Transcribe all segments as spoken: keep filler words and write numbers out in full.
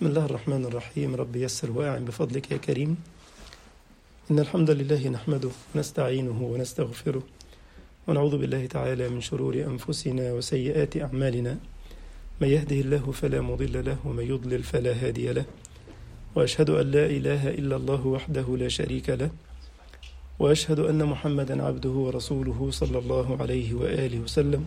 بسم الله الرحمن الرحيم. رب يسر وأعن بفضلك يا كريم. إن الحمد لله نحمده ونستعينه ونستغفره ونعوذ بالله تعالى من شرور أنفسنا وسيئات أعمالنا. من يهده الله فلا مضل له ومن يضلل فلا هادي له، وأشهد أن لا إله إلا الله وحده لا شريك له، وأشهد أن محمدا عبده ورسوله صلى الله عليه وآله وسلم.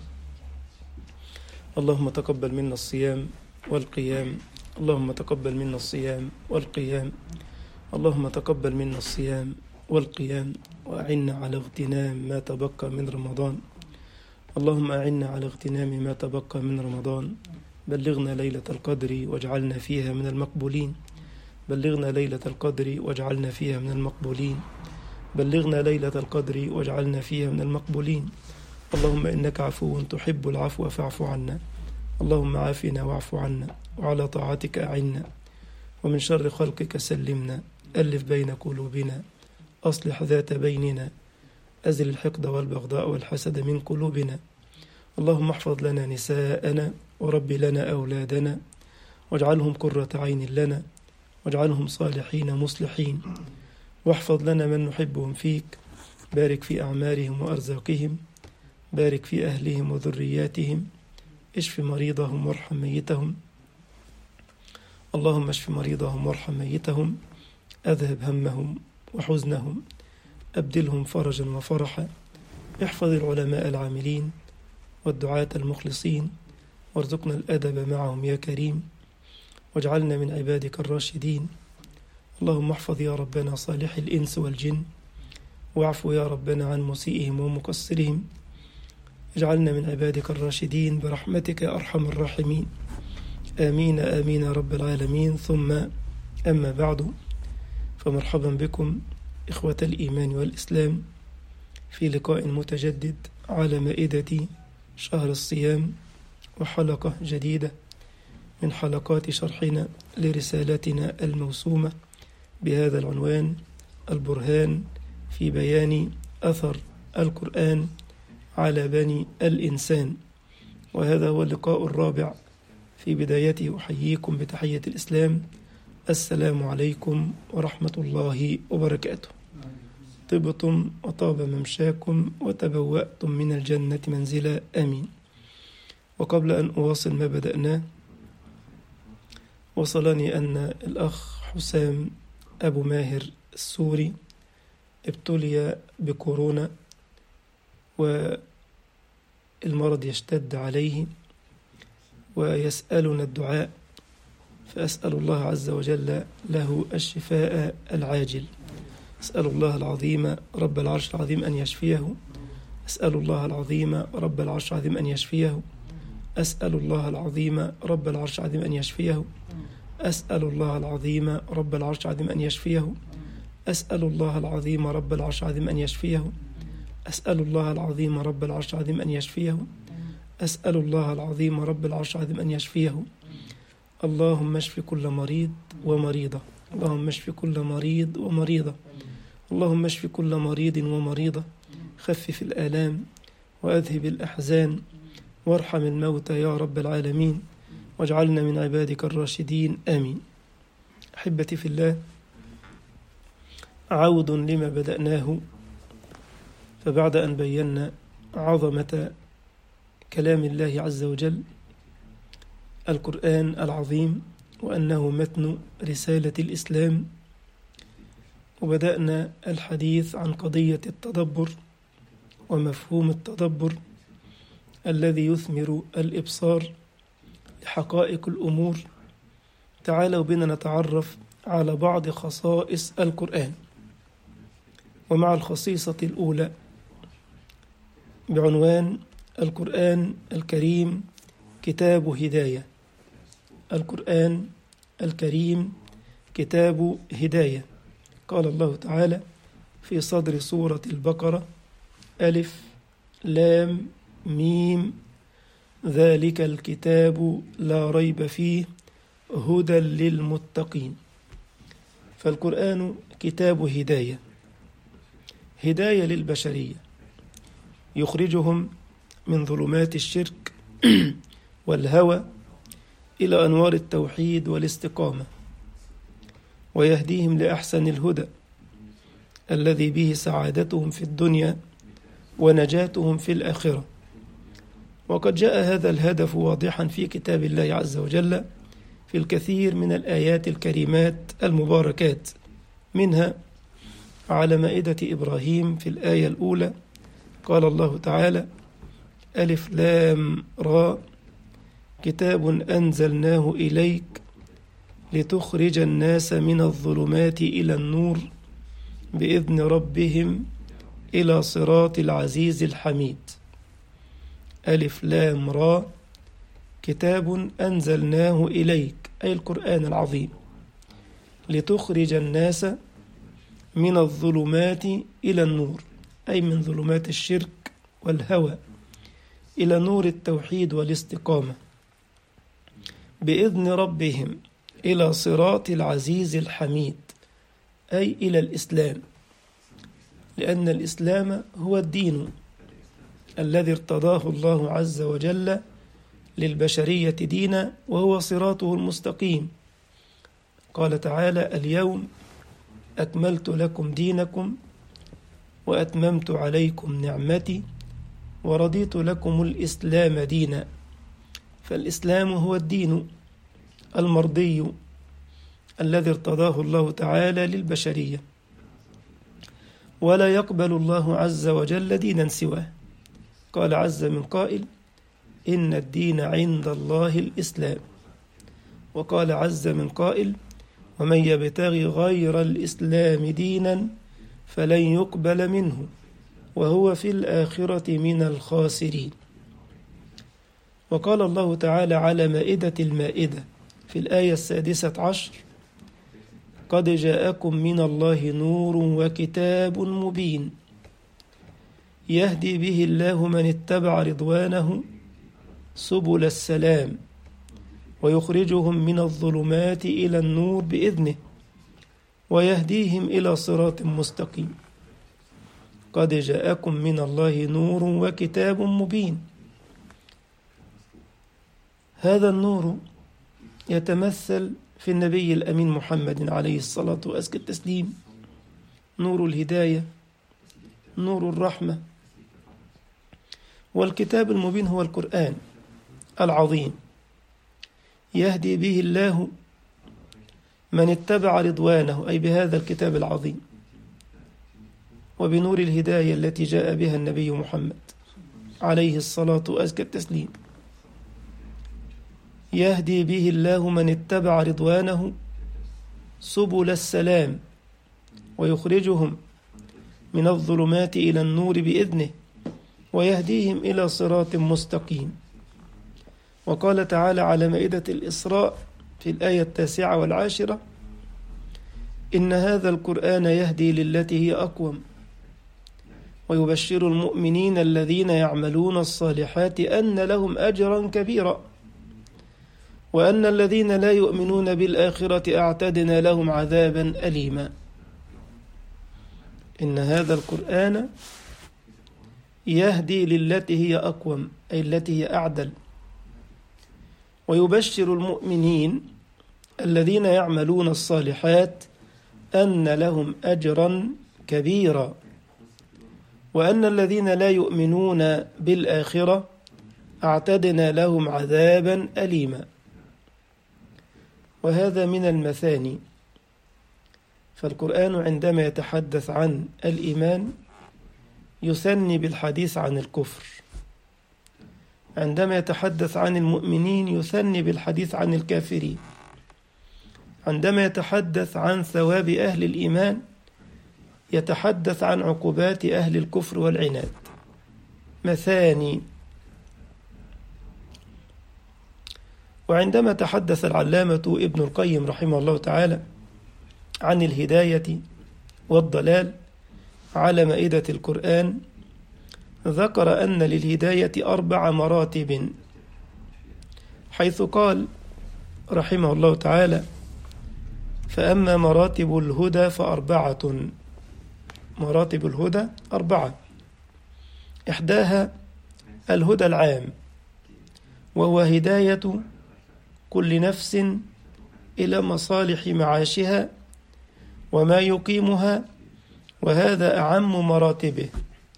اللهم تقبل منا الصيام والقيام، اللهم تقبل منا الصيام والقيام، اللهم تقبل منا الصيام والقيام، وأعنا على اغتنام ما تبقى من رمضان. اللهم أعنا على اغتنام ما تبقى من رمضان. بلغنا ليلة القدر واجعلنا فيها من المقبولين. بلغنا ليلة القدر واجعلنا فيها من المقبولين. بلغنا ليلة القدر واجعلنا فيها من المقبولين. اللهم إنك عفو تحب العفو فاعف عنا. اللهم عافنا واعف عنا، وعلى طاعتك أعنا، ومن شر خلقك سلمنا. ألف بين قلوبنا، أصلح ذات بيننا، أزل الحقد والبغضاء والحسد من قلوبنا. اللهم احفظ لنا نساءنا ورب لنا أولادنا، واجعلهم قرة عين لنا، واجعلهم صالحين مصلحين، واحفظ لنا من نحبهم فيك. بارك في أعمارهم وأرزاقهم، بارك في أهلهم وذرياتهم، اشف مريضهم وارحم ميتهم. اللهم اشف مريضهم وارحم ميتهم، أذهب همهم وحزنهم، أبدلهم فرجا وفرحا. احفظ العلماء العاملين والدعاة المخلصين، وارزقنا الأدب معهم يا كريم، واجعلنا من عبادك الراشدين. اللهم احفظ يا ربنا صالح الإنس والجن، واعفو يا ربنا عن مسيئهم ومقصرهم. اجعلنا من عبادك الراشدين برحمتك يا أرحم الراحمين. آمين آمين يا رب العالمين. ثم أما بعد، فمرحبا بكم إخوة الإيمان والإسلام في لقاء متجدد على مائدة شهر الصيام، وحلقة جديدة من حلقات شرحنا لرسالتنا الموسومة بهذا العنوان: البرهان في بيان أثر القرآن على بني الإنسان. وهذا هو اللقاء الرابع. في بدايته أحييكم بتحية الإسلام: السلام عليكم ورحمة الله وبركاته. طبتم وطاب ممشاكم وتبوأتم من الجنة منزلا، آمين. وقبل أن أواصل ما بدأناه، وصلني أن الأخ حسام أبو ماهر السوري ابتلي بكورونا والمرض يشتد عليه ويسألنا الدعاء، فأسأل الله عز وجل له الشفاء العاجل. أسأل الله العظيم رب العرش العظيم أن يشفيه. أسأل الله العظيم رب العرش العظيم أن يشفيه. أسأل الله العظيم رب العرش العظيم أن يشفيه. أسأل الله العظيم رب العرش العظيم أن يشفيه. أسأل الله العظيم رب العرش العظيم أن يشفيه. أسأل الله العظيم رب العرش العظيم أن يشفيه. أسأل الله العظيم رب العرش العظيم أن يشفيه. اللهم اشف كل مريض ومريضة. اللهم اشف كل مريض ومريضة. اللهم اشف كل مريض ومريضة. خفف الآلام وأذهب الأحزان، وارحم الموتى يا رب العالمين، واجعلنا من عبادك الراشدين، آمين. أحبتي في الله، عود لما بدأناه. فبعد أن بينا عظمة كلام الله عز وجل القرآن العظيم، وأنه متن رسالة الإسلام، وبدأنا الحديث عن قضية التدبر ومفهوم التدبر الذي يثمر الإبصار لحقائق الأمور. تعالوا بنا نتعرف على بعض خصائص القرآن. ومع الخصيصة الأولى بعنوان: القرآن الكريم كتاب هداية. القرآن الكريم كتاب هداية. قال الله تعالى في صدر سورة البقرة: ألف لام ميم ذلك الكتاب لا ريب فيه هدى للمتقين. فالقرآن كتاب هداية، هداية للبشرية، يخرجهم من ظلمات الشرك والهوى إلى أنوار التوحيد والاستقامة، ويهديهم لأحسن الهدى الذي به سعادتهم في الدنيا ونجاتهم في الآخرة. وقد جاء هذا الهدف واضحا في كتاب الله عز وجل في الكثير من الآيات الكريمات المباركات، منها على مائدة إبراهيم في الآية الأولى قال الله تعالى: ألف لام را كتاب أنزلناه إليك لتخرج الناس من الظلمات إلى النور بإذن ربهم إلى صراط العزيز الحميد. ألف لام را كتاب أنزلناه إليك، أي القرآن العظيم، لتخرج الناس من الظلمات إلى النور، أي من ظلمات الشرك والهوى إلى نور التوحيد والاستقامة، بإذن ربهم إلى صراط العزيز الحميد، أي إلى الإسلام، لأن الإسلام هو الدين الذي ارتضاه الله عز وجل للبشرية دينا، وهو صراطه المستقيم. قال تعالى: اليوم أكملت لكم دينكم وأتممت عليكم نعمتي ورضيت لكم الإسلام دينا. فالإسلام هو الدين المرضي الذي ارتضاه الله تعالى للبشرية، ولا يقبل الله عز وجل دينا سواه. قال عز من قائل: إن الدين عند الله الإسلام. وقال عز من قائل: ومن يبتغي غير الإسلام دينا فلن يقبل منه وهو في الآخرة من الخاسرين. وقال الله تعالى على مائدة المائدة في الآية السادسة عشر: قد جاءكم من الله نور وكتاب مبين يهدي به الله من اتبع رضوانه سبل السلام ويخرجهم من الظلمات إلى النور بإذنه ويهديهم إلى صراط مستقيم. قد جاءكم من الله نور وكتاب مبين. هذا النور يتمثل في النبي الأمين محمد عليه الصلاة وأزكى التسليم، نور الهداية، نور الرحمة. والكتاب المبين هو القرآن العظيم، يهدي به الله من اتبع رضوانه، أي بهذا الكتاب العظيم وبنور الهداية التي جاء بها النبي محمد عليه الصلاة وأزكى التسليم. يهدي به الله من اتبع رضوانه سبل السلام ويخرجهم من الظلمات إلى النور بإذنه ويهديهم إلى صراط مستقيم. وقال تعالى على مائدة الإسراء في الآية التاسعة والعاشرة: إن هذا القرآن يهدي للتي هي أقوم ويبشر المؤمنين الذين يعملون الصالحات أن لهم أجرا كبيرا وأن الذين لا يؤمنون بالآخرة أعتدنا لهم عذابا أليما. إن هذا القرآن يهدي للتي هي أقوم، أي التي هي أعدل، ويبشر المؤمنين الذين يعملون الصالحات أن لهم أجرا كبيرا وأن الذين لا يؤمنون بالآخرة أعتدنا لهم عذابا أليما. وهذا من المثاني، فالقرآن عندما يتحدث عن الإيمان يثني بالحديث عن الكفر، عندما يتحدث عن المؤمنين يثني بالحديث عن الكافرين، عندما يتحدث عن ثواب أهل الإيمان يتحدث عن عقوبات أهل الكفر والعناد. مثاني. وعندما تحدث العلامة ابن القيم رحمه الله تعالى عن الهداية والضلال على مائدة القرآن ذكر أن للهداية أربع مراتب، حيث قال رحمه الله تعالى: فأما مراتب الهدى فأربعة. مراتب الهدى أربعة، إحداها الهدى العام، وهو هداية كل نفس إلى مصالح معاشها وما يقيمها، وهذا أعم مراتبه.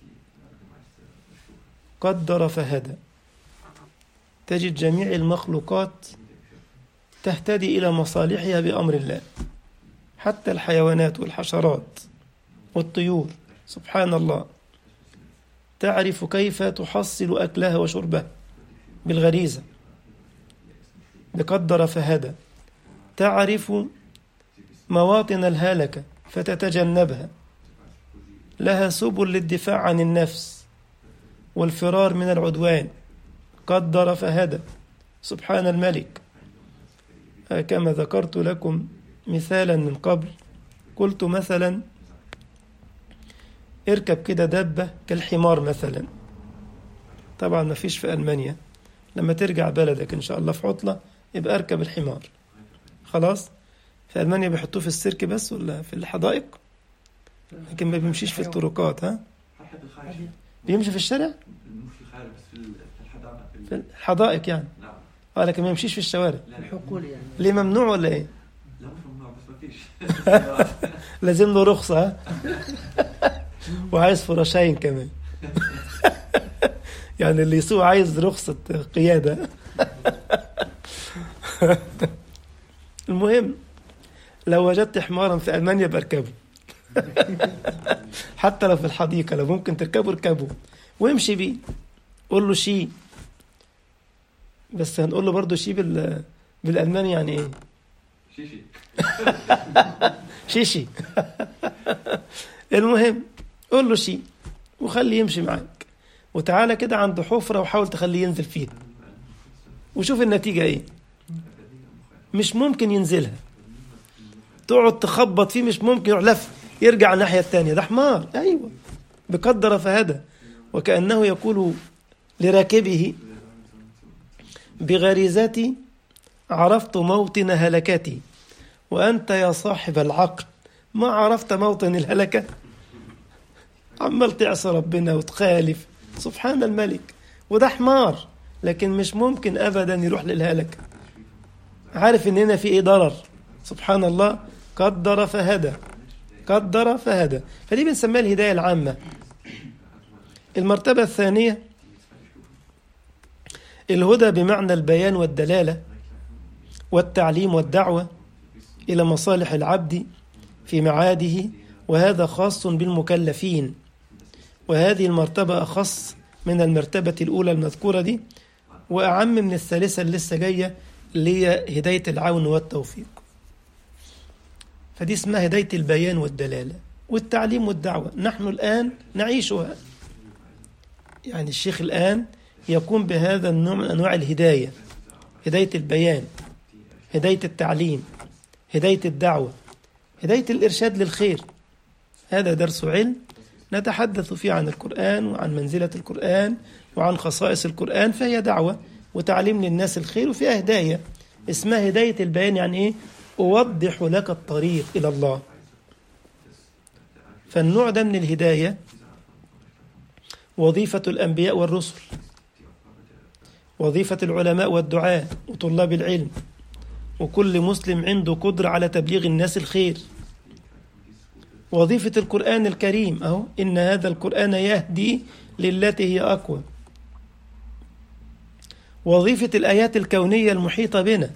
قدر فهدى. تجد جميع المخلوقات تهتدي إلى مصالحها بأمر الله، حتى الحيوانات والحشرات والطيور سبحان الله تعرف كيف تحصل أكلها وشربها بالغريزة بقدر فهدى. تعرف مواطن الهلكة فتتجنبها، لها سبل للدفاع عن النفس والفرار من العدوان. قدر فهدى سبحان الملك. كما ذكرت لكم مثالا من قبل، قلت مثلا اركب كده دابة كالحمار مثلا. طبعا ما فيش في ألمانيا، لما ترجع بلدك إن شاء الله في عطلة يبقى اركب الحمار. خلاص. في ألمانيا بيحطوه في السيرك بس ولا في الحدائق، لكن ما بيمشيش في الطرقات. ها بيمشي في الشارع في الحدائق يعني. اه لكن ما يمشيش في الشوارع. الحقول يعني. ليه ممنوع ولا ايه؟ لا مش ممنوع بس ما فيش. لازم له رخصة. ها وعايز فراشين كمان. يعني اللي يسوق عايز رخصة قيادة. المهم لو وجدت حمارا في ألمانيا بركبه. حتى لو في الحديقة لو ممكن تركبه اركبه وامشي بيه. قول له شي، بس هنقول له برضو شي بال... بالألماني يعني ايه؟ شيشي. شيشي. المهم قول له شي وخليه يمشي معاك، وتعالى كده عند حفرة وحاول تخليه ينزل فيها وشوف النتيجة ايه. مش ممكن ينزلها، تقعد تخبط فيه مش ممكن يعلف يرجع الناحية التانية. ده حمار. أيوة بقدر فهدى. وكأنه يقول لراكبه بغريزتي عرفت موطن هلكتي، وأنت يا صاحب العقل ما عرفت موطن الهلكة. عمال تعصى ربنا وتخالف سبحان الملك. وده حمار لكن مش ممكن أبدا يروح للهلكة، عارف إن هنا في إيه ضرر. سبحان الله. قدر فهدى. قدر فهدى. فدي بنسميها الهداية العامة. المرتبة الثانية الهدى بمعنى البيان والدلالة والتعليم والدعوة إلى مصالح العبد في معاده، وهذا خاص بالمكلفين. وهذه المرتبة أخص من المرتبة الأولى المذكورة دي، وأعم من الثالثة اللي لسه جاية اللي هي هداية العون والتوفيق. فدي اسمها هداية البيان والدلالة والتعليم والدعوة. نحن الآن نعيشها. يعني الشيخ الآن يقوم بهذا النوع من أنواع الهداية: هداية البيان، هداية التعليم، هداية الدعوة، هداية الإرشاد للخير. هذا درس علم نتحدث فيه عن القرآن وعن منزلة القرآن وعن خصائص القرآن، فهي دعوة وتعليم للناس الخير، وفيها هداية اسمها هداية البيان. يعني إيه؟ أوضح لك الطريق إلى الله. فالنوع ده من الهداية وظيفة الأنبياء والرسل، وظيفة العلماء والدعاة وطلاب العلم، وكل مسلم عنده قدرة على تبليغ الناس الخير. وظيفة القرآن الكريم أهو: إن هذا القرآن يهدي للتي هي أقوى. وظيفة الآيات الكونية المحيطة بنا: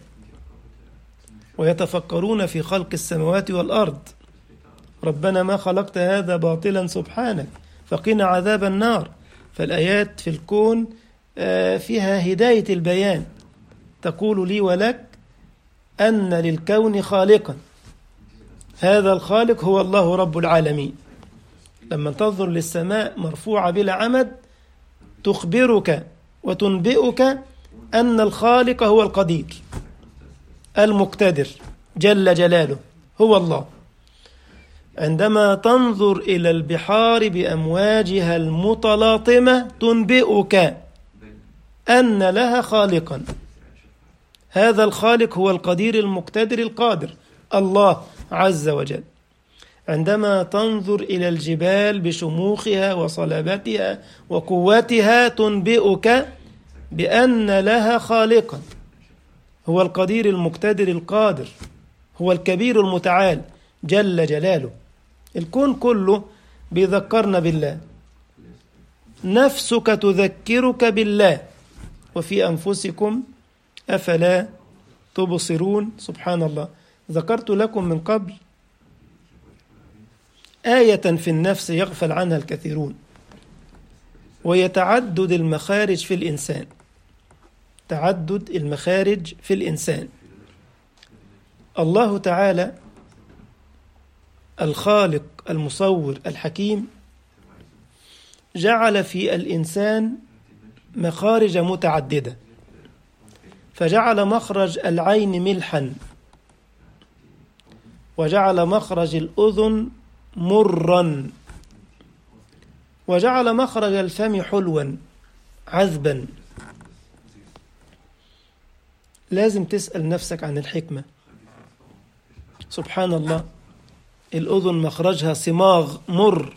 ويتفكرون في خلق السماوات والأرض ربنا ما خلقت هذا باطلا سبحانك فقنا عذاب النار. فالآيات في الكون فيها هداية البيان، تقول لي ولك أن للكون خالقا، هذا الخالق هو الله رب العالمين. لما تنظر للسماء مرفوعة بلا عمد تخبرك وتنبئك أن الخالق هو القدير المقتدر جل جلاله هو الله. عندما تنظر إلى البحار بأمواجها المتلاطمة تنبئك أن لها خالقا، هذا الخالق هو القدير المقتدر القادر الله عز وجل. عندما تنظر إلى الجبال بشموخها وصلابتها وقوتها تنبئك بأن لها خالقا، هو القدير المقتدر القادر، هو الكبير المتعال جل جلاله. الكون كله بيذكرنا بالله، نفسك تذكرك بالله، وفي أنفسكم أفلا تبصرون. سبحان الله. ذكرت لكم من قبل آية في النفس يغفل عنها الكثيرون، ويتعدد المخارج في الإنسان. تعدد المخارج في الإنسان. الله تعالى الخالق المصور الحكيم جعل في الإنسان مخارج متعددة، فجعل مخرج العين ملحا، وجعل مخرج الأذن مرا، وجعل مخرج الفم حلوا عذبا. لازم تسأل نفسك عن الحكمة. سبحان الله. الأذن مخرجها صماغ مر،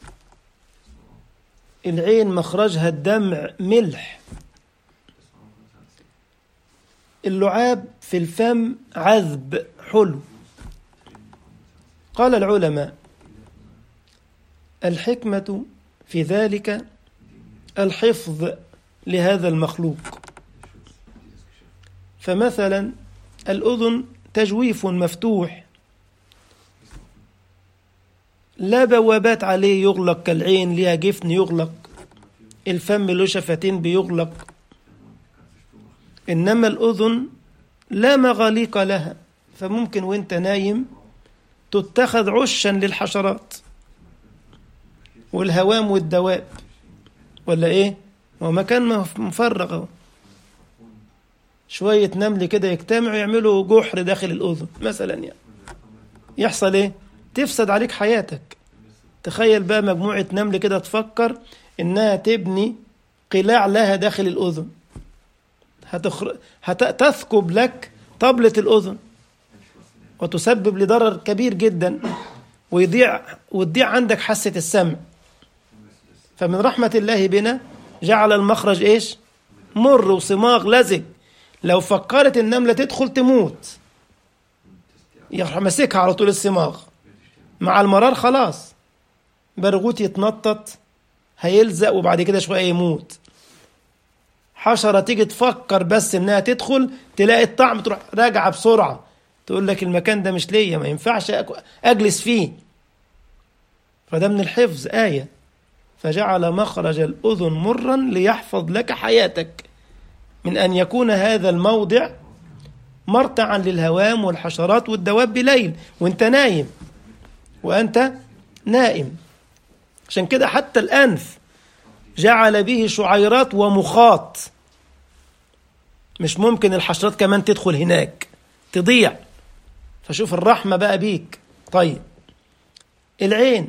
العين مخرجها الدمع ملح، اللعاب في الفم عذب حلو. قال العلماء الحكمة في ذلك الحفظ لهذا المخلوق. فمثلا الأذن تجويف مفتوح لا بوابات عليه يغلق كالعين، لها جفن يغلق، الفم له شفتين بيغلق، إنما الأذن لا مغاليق لها، فممكن وانت نايم تتخذ عشا للحشرات والهوام والدواب، ولا ايه؟ ومكان مفرغ، شوية نمل كده يجتمعوا يعملوا جحر داخل الأذن مثلا، يعني يحصل ايه؟ تفسد عليك حياتك. تخيل بقى مجموعة نمل كده تفكر انها تبني قلاع لها داخل الأذن، هتخر... هتثكب لك طبلة الأذن وتسبب لضرر كبير جدا، ويضيع وتضيع عندك حاسة السمع. فمن رحمة الله بنا جعل المخرج ايش؟ مر وصماغ لزج، لو فكرت النملة تدخل تموت يروح ماسكها على طول الصماغ، مع المرار خلاص برغوت يتنطط هيلزق وبعد كده شوية يموت. حشرة تيجي تفكر بس انها تدخل تلاقي الطعم تروح راجعة بسرعة، تقول لك المكان ده مش ليا، ما ينفعش أجلس فيه. فده من الحفظ آية. فجعل مخرج الأذن مرا ليحفظ لك حياتك من أن يكون هذا الموضع مرتعا للهوام والحشرات والدواب بليل وانت نايم، وأنت نائم. عشان كده حتى الأنف جعل به شعيرات ومخاط، مش ممكن الحشرات كمان تدخل هناك تضيع. فشوف الرحمة بقى بيك. طيب العين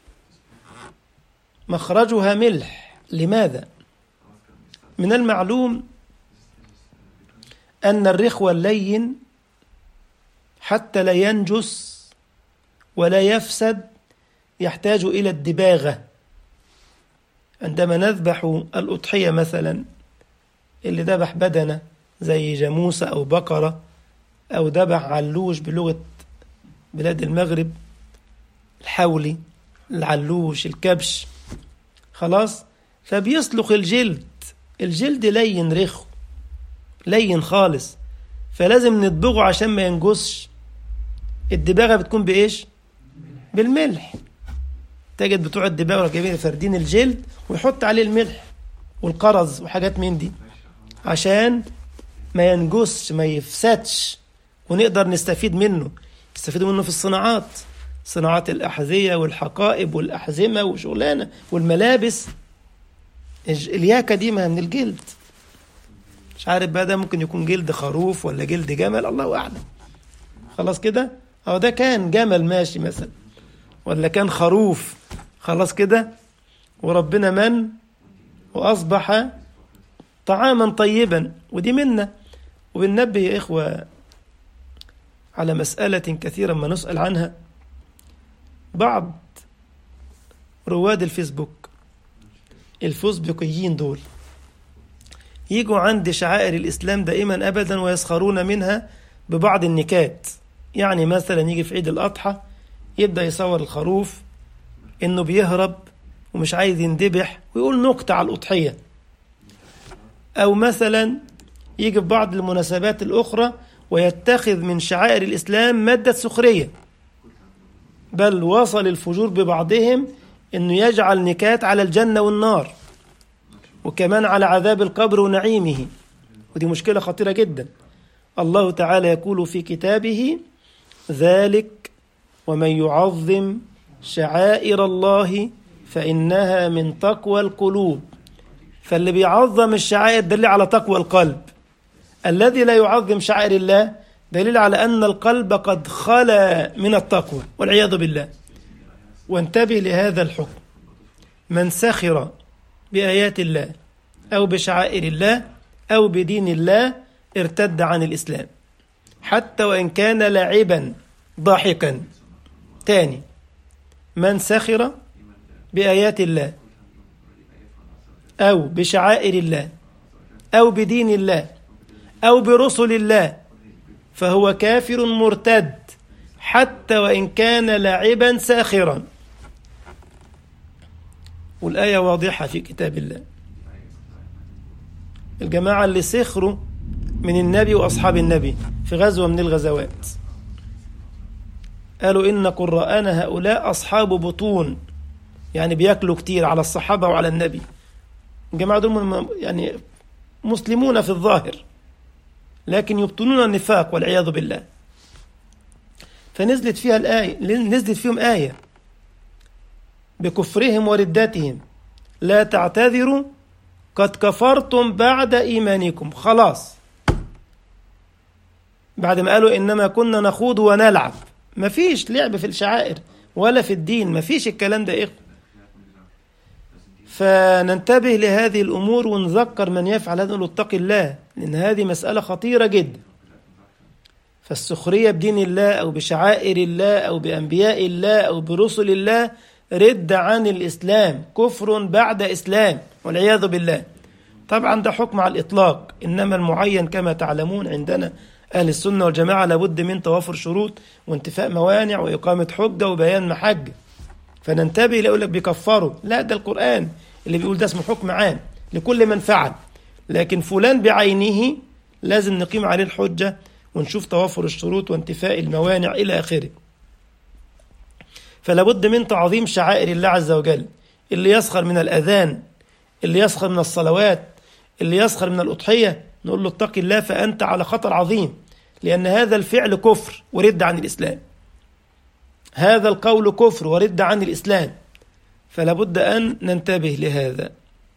مخرجها ملح، لماذا؟ من المعلوم أن الرخوة اللين حتى لا ينجس ولا يفسد يحتاج إلى الدباغة. عندما نذبح الأضحية مثلا، اللي ذبح بدنة زي جاموسة أو بقرة أو ذبح علوش بلغة بلاد المغرب، الحولي، العلوش، الكبش، خلاص، فبيسلخ الجلد، الجلد لين رخو لين خالص، فلازم ندبغه عشان ما ينجسش. الدباغة بتكون بإيش؟ بالملح. تجد بتوع الدباغة جايبين فردين الجلد ويحط عليه الملح والقرز وحاجات من دي عشان ما ينجسش ما يفسدش، ونقدر نستفيد منه. نستفيد منه في الصناعات، صناعات الأحذية والحقائب والأحزمة وشغلانة والملابس. الياكة دي ما من الجلد، مش عارف بقى ده ممكن يكون جلد خروف ولا جلد جمل، الله أعلم. خلاص كده، أو ده كان جمل ماشي مثلا ولا كان خروف، خلاص كده، وربنا من وأصبح طعاما طيبا، ودي منا. وبننبه يا إخوة على مسألة كثيرا ما نسأل عنها. بعض رواد الفيسبوك الفيسبوكيين دول يجوا عند شعائر الإسلام دائما أبدا ويسخرون منها ببعض النكات. يعني مثلا يجي في عيد الأضحى يبدأ يصور الخروف إنه بيهرب ومش عايز يندبح ويقول نكتة على الأضحية. أو مثلا يجي في بعض المناسبات الأخرى ويتخذ من شعائر الإسلام مادة سخرية، بل وصل الفجور ببعضهم إنه يجعل نكات على الجنة والنار وكمان على عذاب القبر ونعيمه، ودي مشكلة خطيرة جدا. الله تعالى يقول في كتابه: ذلك ومن يعظم شعائر الله فإنها من تقوى القلوب. فاللي بيعظم الشعائر دليل على تقوى القلب، الذي لا يعظم شعائر الله دليل على أن القلب قد خلا من التقوى والعياذ بالله. وانتبه لهذا الحكم: من سخر بآيات الله أو بشعائر الله أو بدين الله ارتد عن الإسلام، حتى وإن كان لاعبا ضاحكا. تاني: من سخر بآيات الله أو بشعائر الله أو بدين الله أو برسل الله فهو كافر مرتد، حتى وإن كان لاعبا ساخرا. والآية واضحة في كتاب الله. الجماعة اللي سخروا من النبي وأصحاب النبي في غزوة من الغزوات قالوا إن قراءنا هؤلاء أصحاب بطون، يعني بيأكلوا كتير على الصحابة وعلى النبي. الجماعة دول يعني مسلمون في الظاهر لكن يبطنون النفاق والعياذ بالله. فنزلت فيها الآية، نزلت فيهم آية بكفرهم وردتهم: لا تعتذروا قد كفرتم بعد إيمانكم. خلاص، بعد ما قالوا إنما كنا نخوض ونلعب. مفيش لعب في الشعائر ولا في الدين، مفيش الكلام ده إيه. فننتبه لهذه الأمور ونذكر من يفعل هذا، نقول اتق الله، لأن هذه مسألة خطيرة جدا. فالسخرية بدين الله أو بشعائر الله أو بأنبياء الله أو برسل الله رد عن الإسلام، كفر بعد إسلام والعياذ بالله. طبعا ده حكم على الإطلاق، إنما المعين كما تعلمون عندنا أهل السنة والجماعة لابد من توافر شروط وانتفاء موانع وإقامة حجة وبيان محجة. فننتبه لا يقول لك بيكفروا، لا، ده القرآن اللي بيقول ده اسمه حكم عام لكل من فعل، لكن فلان بعينه لازم نقيم عليه الحجة ونشوف توافر الشروط وانتفاء الموانع إلى آخره. فلابد من تعظيم شعائر الله عز وجل. اللي يسخر من الأذان، اللي يسخر من الصلوات، اللي يسخر من الأضحية، نقول له اتق الله فأنت على خطر عظيم، لأن هذا الفعل كفر ورد عن الإسلام، هذا القول كفر ورد عن الإسلام. فلابد أن ننتبه لهذا.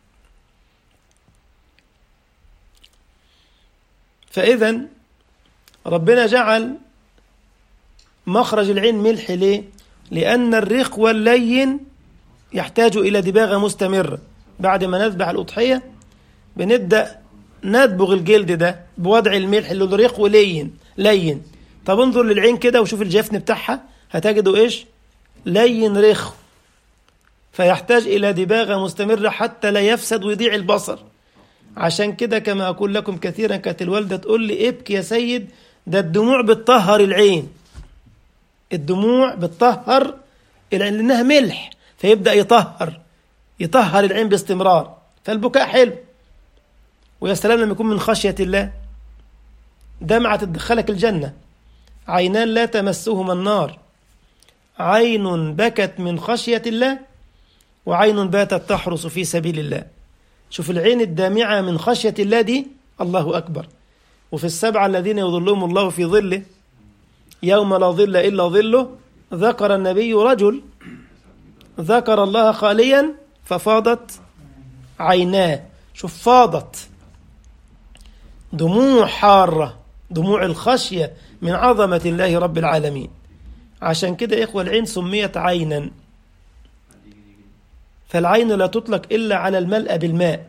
فإذا ربنا جعل مخرج العين ملح ليه؟ لأن الرخوة اللين يحتاج إلى دباغة مستمرة. بعد ما نذبح الأضحية بنبدأ ندبغ الجلد ده بوضع الملح اللي له رخو لين لين. طب انظر للعين كده وشوف الجفن بتاعها، هتجده إيش؟ لين رخو، فيحتاج إلى دباغة مستمرة حتى لا يفسد ويضيع البصر. عشان كده كما أقول لكم كثيرا، كانت الوالدة تقول لي ابكي يا سيد، ده الدموع بتطهر العين، الدموع بتطهر العين لأنها ملح، فيبدأ يطهر يطهر العين باستمرار. فالبكاء حلو، ويا سلام لما يكون من خشية الله. دمعة تدخلك الجنة، عينان لا تمسهما النار، عين بكت من خشية الله وعين باتت تحرس في سبيل الله. شوف العين الدامعة من خشية الله دي، الله أكبر. وفي السبعة الذين يظلهم الله في ظله يوم لا ظل إلا ظله، ذكر النبي رجل ذكر الله خاليا ففاضت عيناه. شوف، فاضت دموع حارة، دموع الخشية من عظمة الله رب العالمين. عشان كده يا إخوة العين سميت عينا، فالعين لا تطلق إلا على الملأ بالماء.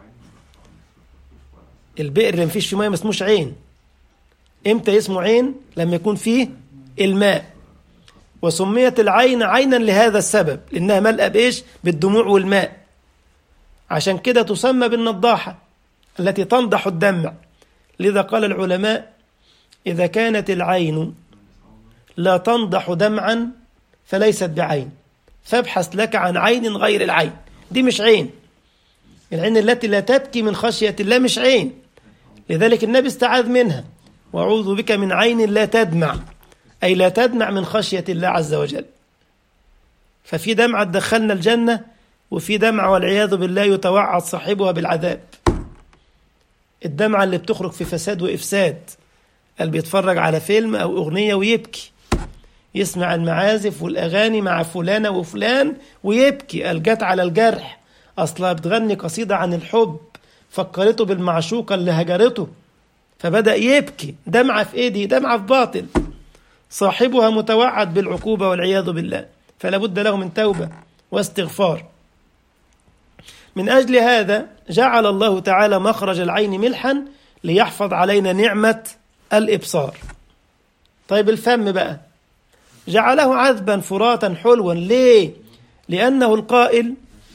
البئر اللي مفيش فيه ماء ما اسموش عين. إمتى اسمه عين؟ لما يكون فيه الماء. وسميت العين عينا لهذا السبب، لأنها ملأ بإيش؟ بالدموع والماء. عشان كده تسمى بالنضاحة التي تنضح الدمع. لذا قال العلماء: إذا كانت العين لا تنضح دمعا فليست بعين، فابحث لك عن عين غير العين. دي مش عين، العين التي لا تبكي من خشية الله مش عين. لذلك النبي استعاذ منها: وأعوذ بك من عين لا تدمع، أي لا تدمع من خشية الله عز وجل. ففي دمعة تدخلنا الجنة، وفي دمعة والعياذ بالله يتوعد صاحبها بالعذاب. الدمعة اللي بتخرج في فساد وإفساد، اللي بيتفرج على فيلم أو أغنية ويبكي، يسمع المعازف والأغاني مع فلانة وفلان ويبكي، الجت على الجرح، أصلا بتغني قصيدة عن الحب فكرته بالمعشوقة اللي هجرته فبدأ يبكي. دمعة في إيدي، دمعة في باطل، صاحبها متوعد بالعقوبة والعياذ بالله. فلا بد له من توبة واستغفار. من أجل هذا جعل الله تعالى مخرج العين ملحا ليحفظ علينا نعمة الإبصار. طيب الفم بقى جعله عذبا فراتا حلوا. ليه؟ لأنه القائل: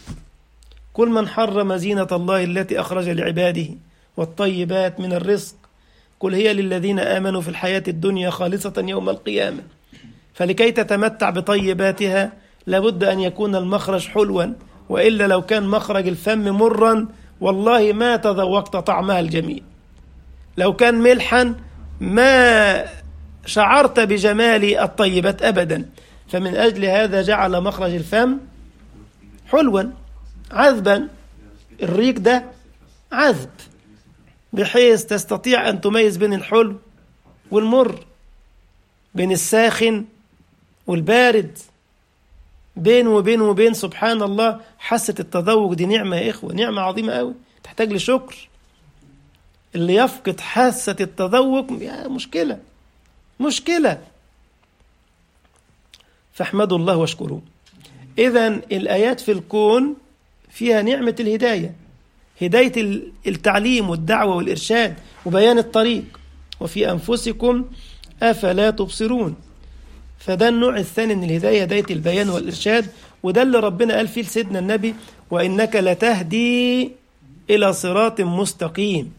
كل من حرم زينة الله التي أخرج لعباده والطيبات من الرزق قل هي للذين آمنوا في الحياة الدنيا خالصة يوم القيامة. فلكي تتمتع بطيباتها لابد أن يكون المخرج حلوا، وإلا لو كان مخرج الفم مرا والله ما تذوقت طعمها الجميل. لو كان ملحا ما شعرت بجمال الطيبات أبدا. فمن أجل هذا جعل مخرج الفم حلوا عذبا. الريق ده عذب، بحيث تستطيع أن تميز بين الحلو والمر، بين الساخن والبارد، بين وبين وبين. سبحان الله، حاسة التذوق دي نعمة يا إخوة، نعمة عظيمة قوي تحتاج لشكر. اللي يفقد حاسة التذوق يا مشكلة مشكلة. فاحمدوا الله واشكروه. إذن الآيات في الكون فيها نعمة الهداية، هداية التعليم والدعوة والإرشاد وبيان الطريق. وفي أنفسكم أفلا تبصرون. فده النوع الثاني من الهداية، هداية البيان والإرشاد. وده اللي ربنا قال فيه لسيدنا النبي: وإنك لتهدي إلى صراط مستقيم.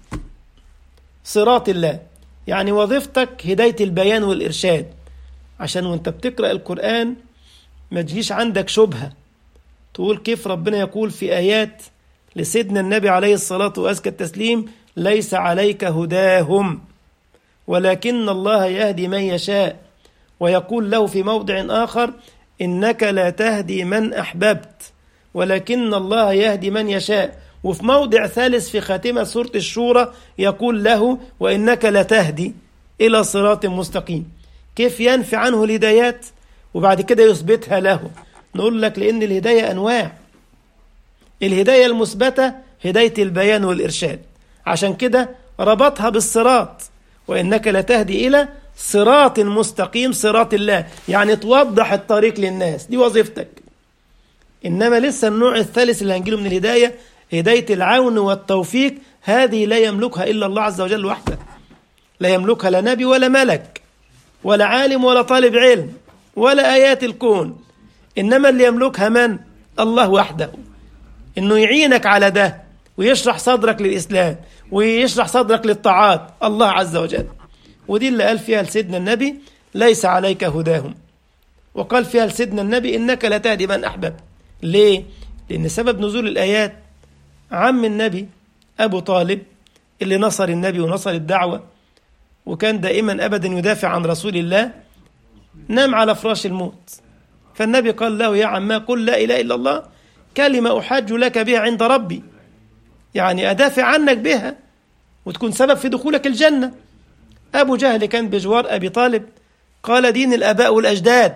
صراط الله يعني وظيفتك هداية البيان والإرشاد، عشان وانت بتقرأ القرآن ما تجيش عندك شبهة تقول كيف ربنا يقول في آيات لسيدنا النبي عليه الصلاة وأزكى التسليم: ليس عليك هداهم ولكن الله يهدي من يشاء. ويقول له في موضع آخر: إنك لا تهدي من أحببت ولكن الله يهدي من يشاء. وفي موضع ثالث في خاتمة سورة الشورى يقول له: وإنك لا تهدي إلى صراط مستقيم. كيف ينفي عنه الهدايات وبعد كده يثبتها له؟ نقول لك لأن الهداية أنواع. الهداية المثبتة هداية البيان والإرشاد، عشان كده ربطها بالصراط: وإنك لا تهدي إلى صراط مستقيم، صراط الله، يعني توضح الطريق للناس، دي وظيفتك. إنما لسه النوع الثالث اللي هنجيله من الهداية هداية العون والتوفيق. هذه لا يملكها إلا الله عز وجل وحده، لا يملكها لا نبي ولا ملك ولا عالم ولا طالب علم ولا آيات الكون. إنما اللي يملكها من؟ الله وحده، إنه يعينك على ده ويشرح صدرك للإسلام ويشرح صدرك للطاعات، الله عز وجل. ودي اللي قال فيها لسيدنا النبي: ليس عليك هداهم. وقال فيها لسيدنا النبي: إنك لا تهدي من أحببت. ليه؟ لأن سبب نزول الآيات عم النبي أبو طالب اللي نصر النبي ونصر الدعوة وكان دائما أبدا يدافع عن رسول الله، نام على فراش الموت. فالنبي قال له: يا عما قل لا إله إلا الله كلمة أحاج لك بها عند ربي، يعني أدافع عنك بها وتكون سبب في دخولك الجنة. أبو جهل كان بجوار أبي طالب، قال: دين الآباء والأجداد.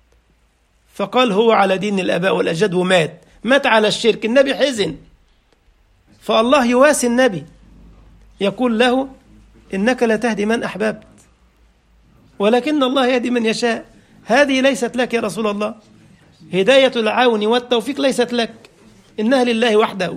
فقال هو على دين الآباء والأجداد ومات مات على الشرك. النبي حزن، فالله يواسي النبي يقول له: إنك لا تهدي من أحببت ولكن الله يهدي من يشاء. هذه ليست لك يا رسول الله، هداية العون والتوفيق ليست لك، إنها لله وحده.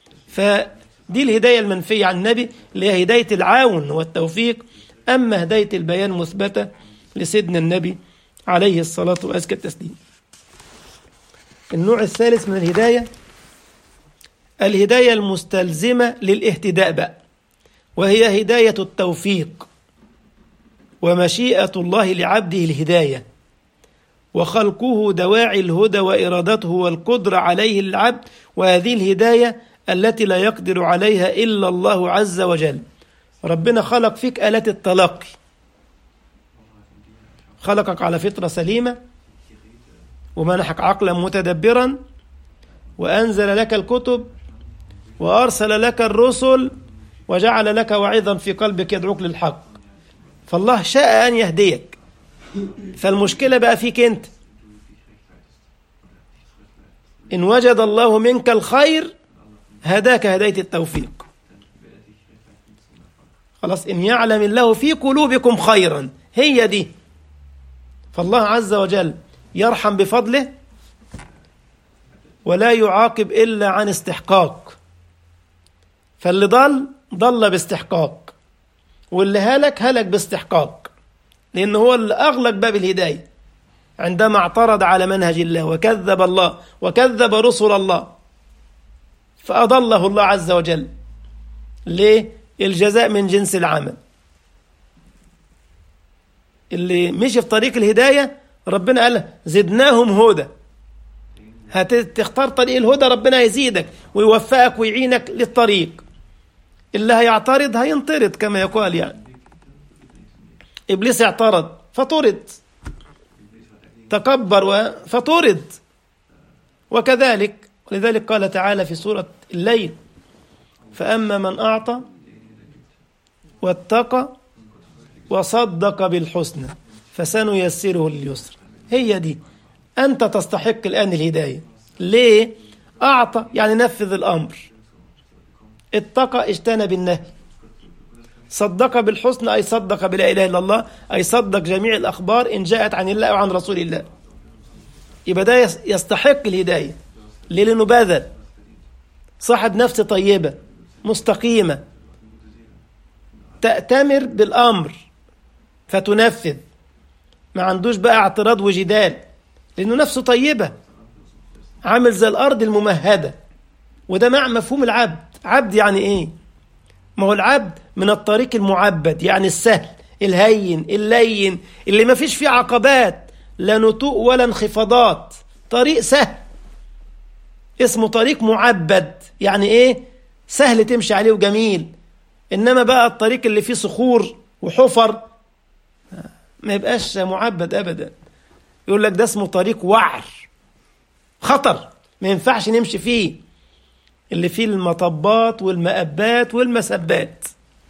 فدي الهداية المنفية عن النبي اللي هي هداية العون والتوفيق. أما هداية البيان مثبتة لسيدنا النبي عليه الصلاة وأزكى التسليم. النوع الثالث من الهداية الهداية المستلزمة للاهتداء بقى، وهي هداية التوفيق ومشيئة الله لعبده الهداية، وخلقه دواعي الهدى وإرادته والقدرة عليه للعبد، وهذه الهداية التي لا يقدر عليها إلا الله عز وجل. ربنا خلق فيك آلات التلقي، خلقك على فطرة سليمة، ومنحك عقلا متدبرا، وأنزل لك الكتب، وأرسل لك الرسل، وجعل لك وعظا في قلبك يدعوك للحق. فالله شاء أن يهديك، فالمشكلة بقى فيك أنت. إن وجد الله منك الخير هداك هداية التوفيق. خلاص، إن يعلم الله في قلوبكم خيرا، هي دي. فالله عز وجل يرحم بفضله، ولا يعاقب إلا عن استحقاق. فاللي ضل ضل باستحقاق، واللي هلك هلك باستحقاق، لأنه هو اللي أغلق باب الهداية عندما اعترض على منهج الله وكذب الله وكذب رسل الله، فأضله الله عز وجل. ليه؟ الجزاء من جنس العمل. اللي مشي في طريق الهداية ربنا قال زدناهم هدى. هتختار طريق الهدى ربنا يزيدك ويوفقك ويعينك للطريق. اللي هيعترض هينطرد كما يقال يعني. إبليس اعترض فطرد، تكبر فطرد، وكذلك. ولذلك قال تعالى في سورة الليل: فأما من أعطى واتقى وصدق بالحسنى فسنيسره لليسر. هي دي. أنت تستحق الآن الهداية. ليه؟ أعطى يعني نفذ الأمر، اتقى اجتنب النهي، صدق بالحسنى أي صدق بلا إله إلا الله، أي صدق جميع الأخبار إن جاءت عن الله أو عن رسول الله. يبقى ده يستحق الهداية. ليه؟ لأنه بذل، صاحب نفس طيبة مستقيمة، تأتمر بالأمر فتنفذ، ما عندوش بقى اعتراض وجدال، لأنه نفسه طيبة، عامل زي الأرض الممهدة. وده مع مفهوم العبد. عبد يعني إيه؟ ما هو العبد من الطريق المعبد، يعني السهل الهين اللين اللي ما فيش فيه عقبات، لا نتوء ولا انخفاضات، طريق سهل اسمه طريق معبد. يعني إيه؟ سهل تمشي عليه وجميل. إنما بقى الطريق اللي فيه صخور وحفر ما يبقاش معبد أبدا. يقول لك ده اسمه طريق وعر، خطر، ما ينفعش نمشي فيه، اللي فيه المطبات والمأبات والمسبات.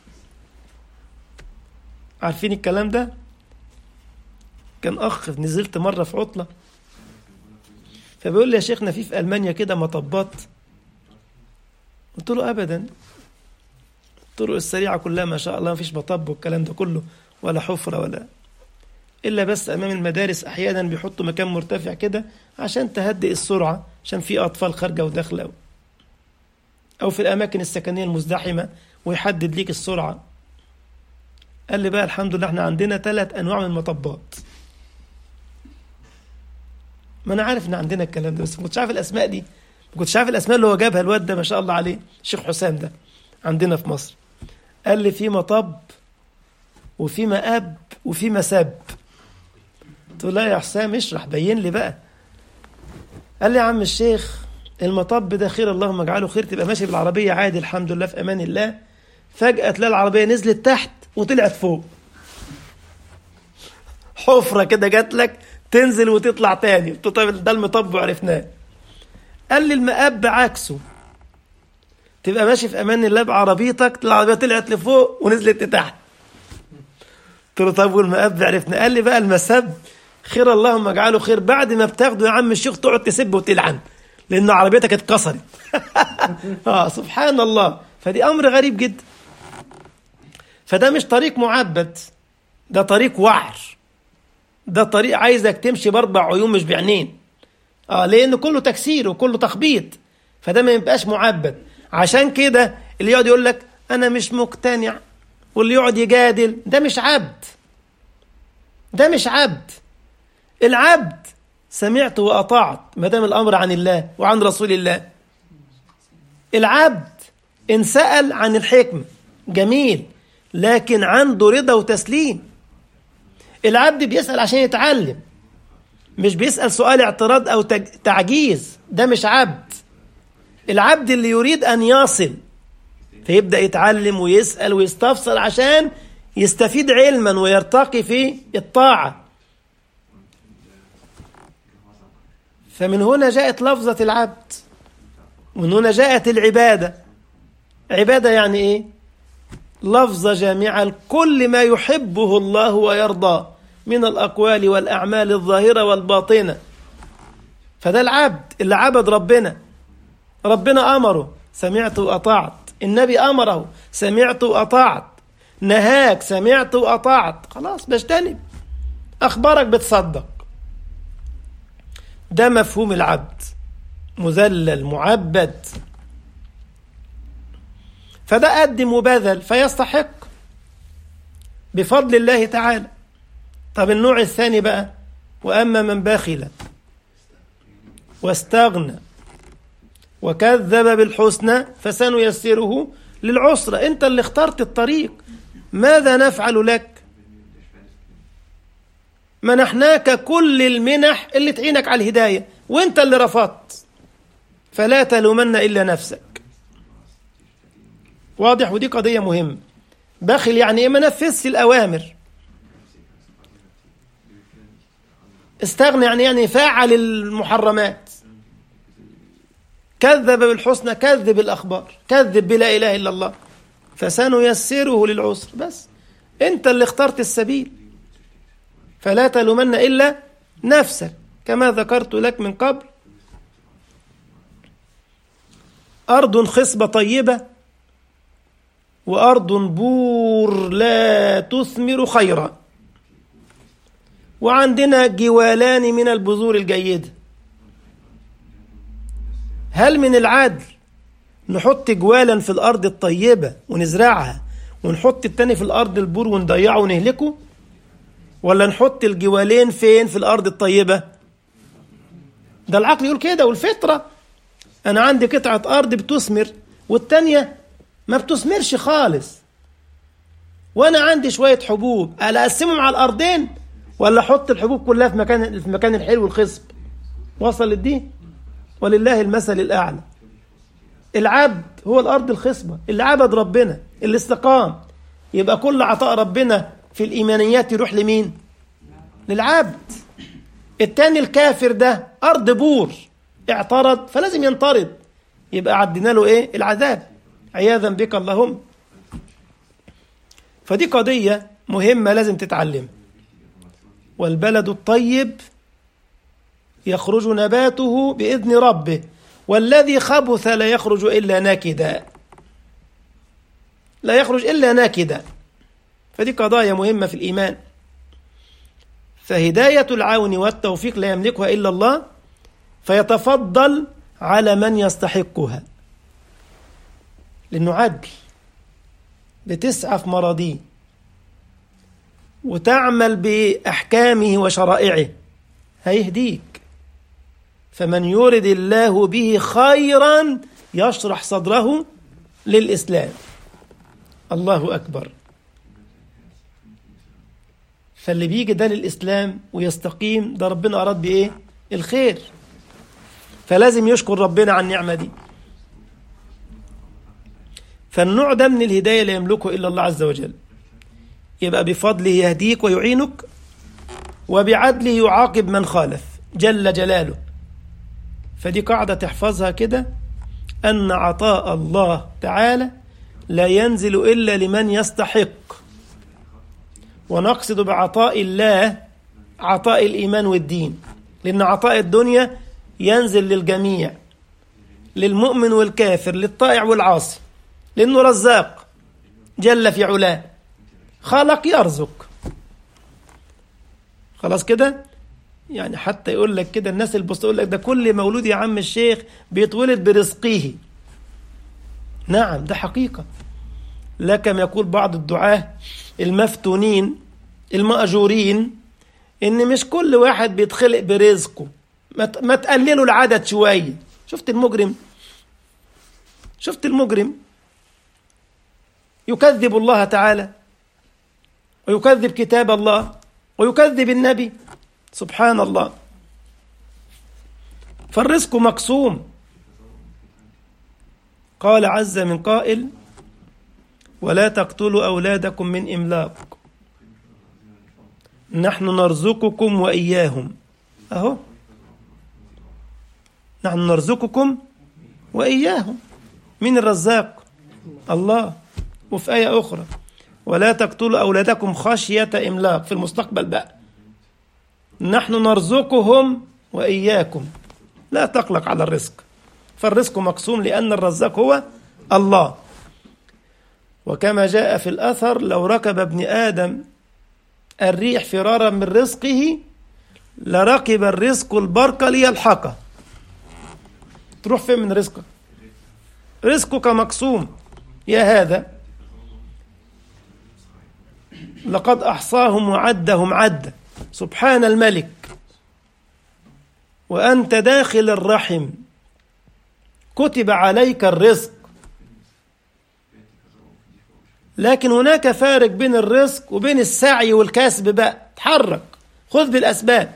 عارفين الكلام ده؟ كان أخ نزلت مرة في عطلة، فبيقول لي يا شيخنا في في ألمانيا كده مطبات. قلت له أبدا، الطرق السريعة كلها ما شاء الله ما فيش مطب والكلام ده كله، ولا حفرة ولا إلا بس أمام المدارس أحيانا بيحطوا مكان مرتفع كده عشان تهدئ السرعة، عشان في أطفال خارجة وداخلة، أو في الأماكن السكنية المزدحمة ويحدد ليك السرعة. قال لي بقى الحمد لله احنا عندنا ثلاث أنواع من المطبات. ما أنا عارف إن عندنا الكلام ده، بس ما كنتش عارف الأسماء دي، ما كنتش عارف الأسماء اللي هو جابها الواد ده ما شاء الله عليه، الشيخ حسام ده عندنا في مصر. قال لي في مطب وفي مأب وفي مسب. قلت له لا يا حسام اشرح بين لي بقى. قال لي يا عم الشيخ المطب ده خير اللهم اجعله خير، تبقى ماشي بالعربية عادي الحمد لله في أمان الله، فجأة تلاقي العربية نزلت تحت وطلعت فوق، حفرة كده جات لك تنزل وتطلع تاني. قلت له طيب ده المطب وعرفناه. قال لي المقاب عكسه، تبقى ماشي في أمان الله بعربيتك العربية طلعت لفوق ونزلت لتحت. قلت له طيب والمقاب عرفنا. قال لي بقى المسب خير اللهم اجعله خير، بعد ما بتاخده يا عم الشيخ تقعد تسب وتلعن لأن عربيتك اتكسرت. آه سبحان الله. فدي أمر غريب جدا. فده مش طريق معبد، ده طريق وعر، ده طريق عايزك تمشي باربع عيون مش بعينين. آه لأن كله تكسير وكله تخبيط، فده ما يبقاش معبد. عشان كده اللي يقعد يقول لك أنا مش مقتنع، واللي يقعد يجادل، ده مش عبد، ده مش عبد. العبد سمعت وأطعت ما دام الأمر عن الله وعن رسول الله. العبد إن سأل عن الحكمة جميل، لكن عنده رضا وتسليم. العبد بيسأل عشان يتعلم، مش بيسأل سؤال اعتراض أو تعجيز، ده مش عبد. العبد اللي يريد أن يصل فيبدأ يتعلم ويسأل ويستفسر عشان يستفيد علما ويرتقي في الطاعة. فمن هنا جاءت لفظة العبد، ومن هنا جاءت العبادة. عبادة يعني إيه؟ لفظة جامعة لكل ما يحبه الله ويرضاه من الأقوال والأعمال الظاهرة والباطنة. فده العبد اللي عبد ربنا. ربنا أمره سمعت وأطعت، النبي أمره سمعت وأطعت، نهاك سمعت وأطعت، خلاص بجتنب، أخبارك بتصدق. ده مفهوم العبد، مذلل معبد. فده قدم وبذل فيستحق بفضل الله تعالى. طب النوع الثاني بقى، وأما من بخل واستغنى وكذب بالحسنى فسنيسره للعسرى. انت اللي اخترت الطريق، ماذا نفعل لك؟ منحناك كل المنح اللي تعينك على الهداية وانت اللي رفضت، فلا تلومن إلا نفسك. واضح؟ ودي قضية مهمة. بخل يعني ايه؟ ما نفذش الأوامر. استغنى يعني يعني فعل المحرمات. كذب بالحسنى، كذب الأخبار، كذب بلا إله إلا الله، فسنيسره للعسر. بس أنت اللي اخترت السبيل، فلا تلومن إلا نفسك كما ذكرت لك من قبل. أرض خصبة طيبة وأرض بور لا تثمر خيرا، وعندنا جوالان من البذور الجيدة. هل من العدل نحط جوالا في الأرض الطيبة ونزرعها ونحط التاني في الأرض البور ونضيعه ونهلكه؟ ولا نحط الجوالين فين؟ في الأرض الطيبة؟ ده العقل يقول كده والفطرة. أنا عندي قطعة أرض بتثمر والتانية ما بتثمرش خالص، وأنا عندي شوية حبوب، ألا أقسمهم على الأرضين ولا أحط الحبوب كلها في مكان في مكان الحلو والخصب؟ وصلت دي؟ ولله المثل الأعلى. العبد هو الأرض الخصبة اللي عبد ربنا، اللي استقام. يبقى كل عطاء ربنا في الإيمانيات يروح لمين؟ للعبد. التاني الكافر ده أرض بور، اعترض فلازم ينطرد، يبقى عدنا له إيه؟ العذاب عياذا بك اللهم. فدي قضية مهمة لازم تتعلم. والبلد الطيب يخرج نباته بإذن ربه والذي خبث لا يخرج إلا ناكدا، لا يخرج إلا ناكدا. فدي قضايا مهمة في الإيمان. فهداية العون والتوفيق لا يملكها إلا الله، فيتفضل على من يستحقها، لأنه عدل. بتسعى في مراضيه وتعمل بأحكامه وشرائعه هيهديك. فمن يرد الله به خيرا يشرح صدره للإسلام. الله أكبر. فاللي بيجي ده للإسلام ويستقيم ده ربنا أراد بإيه؟ الخير. فلازم يشكر ربنا عن النعمة دي. فالنوع ده من الهداية لا يملكه إلا الله عز وجل. يبقى بفضله يهديك ويعينك، وبعدله يعاقب من خالف جل جلاله. فدي قاعدة تحفظها كده، أن عطاء الله تعالى لا ينزل إلا لمن يستحق. ونقصد بعطاء الله عطاء الإيمان والدين، لأن عطاء الدنيا ينزل للجميع، للمؤمن والكافر، للطائع والعاصي، لأنه رزاق جل في علاه، خلق يرزق. خلاص كده؟ يعني حتى يقول لك كده الناس اللي بص يقول لك ده كل مولود يا عم الشيخ بيتولد برزقه. نعم ده حقيقة. لكم يقول بعض الدعاة المفتونين المأجورين إن مش كل واحد بيتخلق برزقه، ما تقللوا العدد شوية. شفت المجرم شفت المجرم يكذب الله تعالى ويكذب كتاب الله ويكذب النبي، سبحان الله. فالرزق مقسوم. قال عز من قائل: ولا تقتلوا أولادكم من إملاق نحن نرزقكم وإياهم. أهو نحن نرزقكم وإياهم. من الرزاق؟ الله. وفي آية أخرى: ولا تقتلوا أولادكم خشية إملاق، في المستقبل بقى، نحن نرزقهم وإياكم. لا تقلق على الرزق، فالرزق مقسوم لأن الرزاق هو الله. وكما جاء في الأثر: لو ركب ابن آدم الريح فرارا من رزقه لركب الرزق البرق ليلحقه. تروح فين من رزقك؟ رزقك مقسوم. يا هذا لقد أحصاهم وعدهم عدا، سبحان الملك. وأنت داخل الرحم كتب عليك الرزق، لكن هناك فارق بين الرزق وبين السعي والكسب. بقى تحرك، خذ بالأسباب،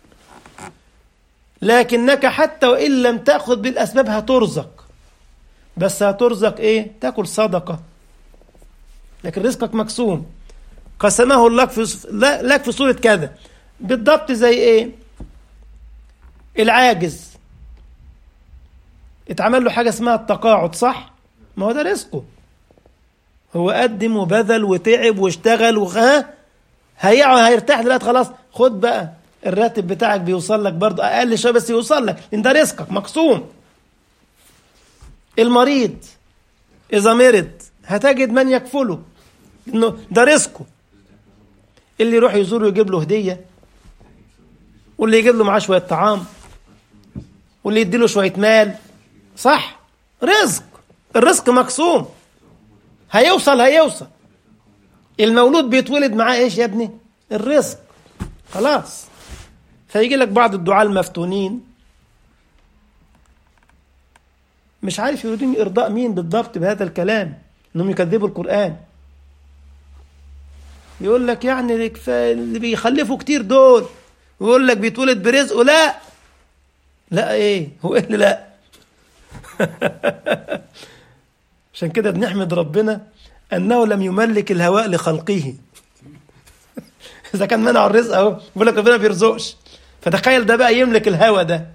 لكنك حتى وإن لم تأخذ بالأسباب هترزق. بس هترزق إيه؟ تأكل صدقة، لكن رزقك مقسوم. قسمه لك في لك في صورة كذا بالضبط. زي إيه؟ العاجز اتعمل له حاجة اسمها التقاعد، صح؟ ما هو ده رزقه. هو قدم وبذل وتعب واشتغل وها هيرتاح دلوقتي، خلاص خد بقى الراتب بتاعك بيوصل لك برضه أقل شوية بس يوصل لك، لأن ده رزقك مقسوم. المريض إذا مرض هتجد من يكفله، إنه ده رزقه. اللي يروح يزوره يجيب له هدية، واللي يجيب له معاه شوية طعام، واللي يدي له شوية مال، صح؟ رزق. الرزق مقسوم، هيوصل هيوصل. المولود بيتولد معاه ايش يا ابني؟ الرزق، خلاص. فيجي لك بعض الدعاة المفتونين مش عارف يريدون إرضاء مين بالضبط بهذا الكلام، انهم يكذبوا القرآن. يقول لك يعني اللي بيخلفوا كتير دول، ويقول لك بيتولد برزقه. لا لا ايه هو ايه اللي لا عشان كده بنحمد ربنا أنه لم يملك الهواء لخلقه. إذا كان منع الرزق أهو بيقول لك ربنا بيرزقش، فتخيل ده بقى يملك الهواء ده.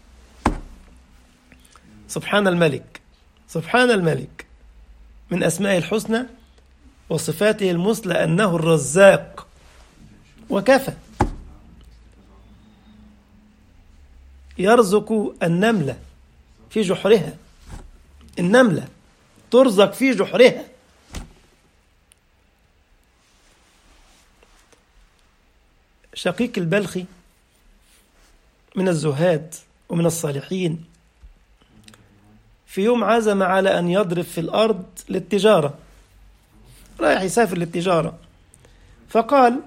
سبحان الملك، سبحان الملك. من أسماء الحسنى وصفاته المثلى أنه الرزاق، وكفى. يرزق النملة في جحرها، النملة ترزق في جحرها. شقيق البلخي من الزهاد ومن الصالحين في يوم عزم على أن يضرب في الأرض للتجارة، رايح يسافر للتجارة، فقال: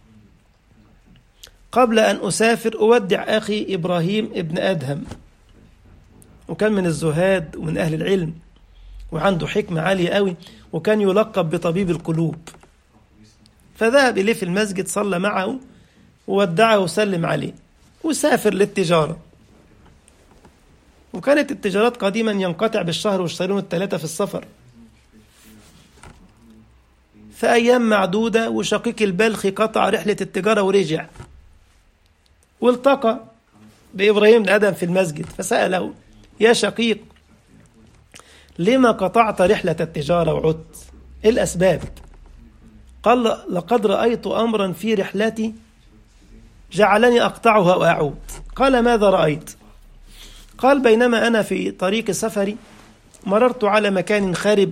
قبل أن أسافر أودع أخي إبراهيم ابن أدهم، وكان من الزهاد ومن أهل العلم وعنده حكمة عالية قوي، وكان يلقب بطبيب القلوب. فذهب إليه في المسجد، صلى معه وودعه وسلم عليه، وسافر للتجارة. وكانت التجارات قديما ينقطع بالشهر والشهرين الثلاثة في السفر. فأيام معدودة وشقيق البلخي قطع رحلة التجارة ورجع، والتقى بإبراهيم بن أدهم في المسجد، فسأله: يا شقيق، لما قطعت رحلة التجارة وعدت؟ إيه الأسباب؟ قال: لقد رأيت أمرا في رحلتي جعلني أقطعها وأعود. قال: ماذا رأيت؟ قال: بينما أنا في طريق سفري مررت على مكان خرب،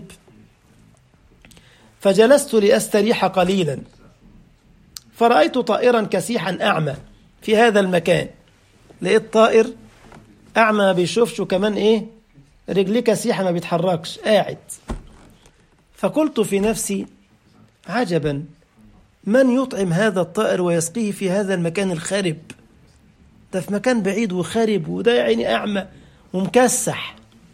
فجلست لأستريح قليلا، فرأيت طائرا كسيحا أعمى في هذا المكان. لقيت طائر أعمى ما بيشوفش، وكمان إيه، رجليه كسيحة ما بيتحركش، قاعد. فقلت في نفسي: عجبا، من يطعم هذا الطائر ويسقيه في هذا المكان الخرب؟ ده في مكان بعيد وخرب، وده يعني أعمى ومكسح.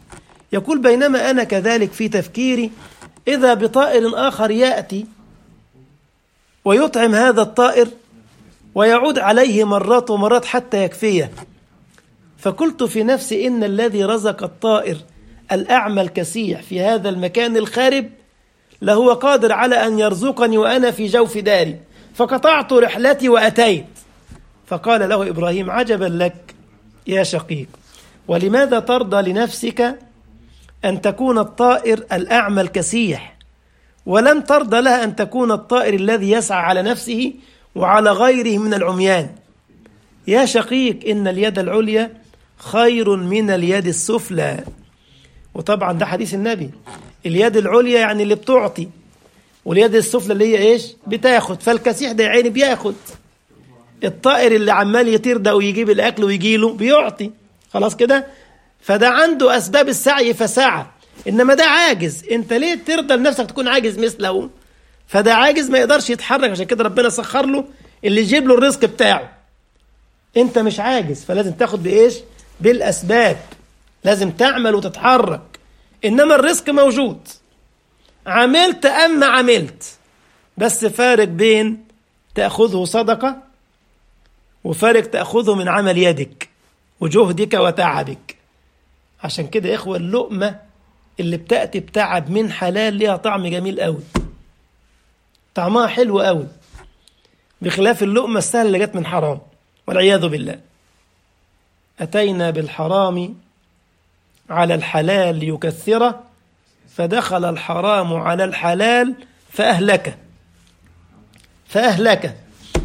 يقول بينما أنا كذلك في تفكيري إذا بطائر آخر يأتي ويطعم هذا الطائر ويعود عليه مرات ومرات حتى يكفيه. فقلت في نفسي إن الذي رزق الطائر الأعمى الكسيح في هذا المكان الخارب لهو قادر على أن يرزقني وأنا في جوف داري. فقطعت رحلتي وأتيت. فقال له إبراهيم عجبا لك يا شقيق، ولماذا ترضى لنفسك أن تكون الطائر الأعمى الكسيح ولم ترضى لها أن تكون الطائر الذي يسعى على نفسه وعلى غيره من العميان؟ يا شقيق إن اليد العليا خير من اليد السفلى. وطبعا ده حديث النبي، اليد العليا يعني اللي بتعطي، واليد السفلى اللي هي إيش؟ بتاخد. فالكسيح ده يا عيني بياخد، الطائر اللي عمال يطير ده ويجيب الأكل ويجيله بيعطي، خلاص كده. فده عنده أسباب السعي فسعى، إنما ده عاجز. أنت ليه ترضى لنفسك تكون عاجز مثله؟ فده عاجز ما يقدرش يتحرك، عشان كده ربنا سخر له اللي يجيب له الرزق بتاعه. أنت مش عاجز، فلازم تاخد بإيش؟ بالأسباب، لازم تعمل وتتحرك. إنما الرزق موجود، عملت أم ما عملت، بس فارق بين تأخذه صدقة وفارق تأخذه من عمل يدك وجهدك وتعبك. عشان كده يا إخوة اللقمة اللي بتأتي بتعب من حلال ليها طعم جميل قوي، طعمها حلو قوي، بخلاف اللقمة السهلة اللي جت من حرام والعياذ بالله. أتينا بالحرام على الحلال ليكثره، فدخل الحرام على الحلال فأهلك فأهلك